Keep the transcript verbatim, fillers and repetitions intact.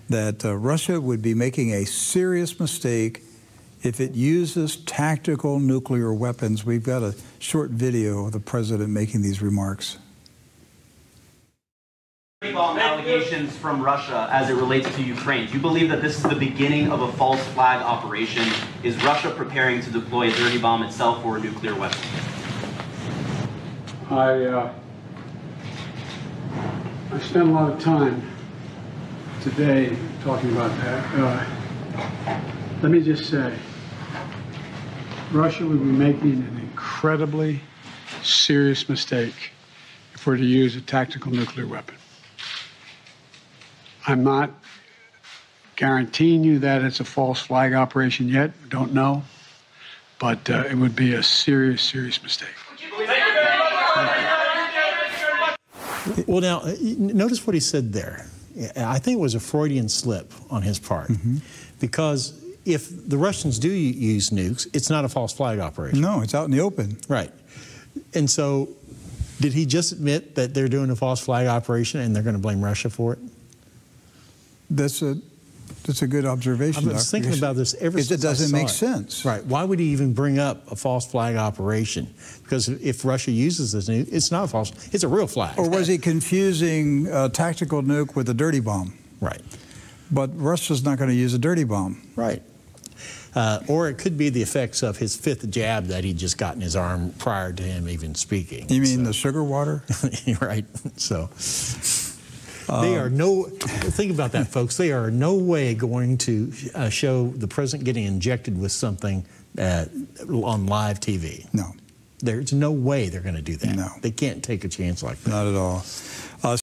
that uh, Russia would be making a serious mistake if it uses tactical nuclear weapons. We've got a short video of the president making these remarks. Bomb allegations from Russia as it relates to Ukraine. Do you believe that this is the beginning of a false flag operation? Is Russia preparing to deploy a dirty bomb itself or a nuclear weapon? I, uh, I spent a lot of time today talking about that. Uh, let me just say, Russia would be making an incredibly serious mistake if we're to use a tactical nuclear weapon. I'm not guaranteeing you that it's a false flag operation yet. Don't know. But uh, it would be a serious, serious mistake. Well, now, notice what he said there. I think it was a Freudian slip on his part. Mm-hmm. Because if the Russians do use nukes, it's not a false flag operation. No, it's out in the open. Right. And so, did he just admit that they're doing a false flag operation and they're going to blame Russia for it? That's a that's a good observation. I was thinking about this ever since it doesn't I saw make it. sense. Right. Why would he even bring up a false flag operation? Because if Russia uses this nuke, it's not a false, it's a real flag. Or was he confusing a tactical nuke with a dirty bomb? Right. But Russia's not going to use a dirty bomb. Right. Uh, or it could be the effects of his fifth jab that he just got in his arm prior to him even speaking. You mean so. the sugar water? Right. So they are no, think about that, folks. They are no way going to uh, show the president getting injected with something uh, on live T V. No. There's no way they're going to do that. No. They can't take a chance like that. Not at all. Uh,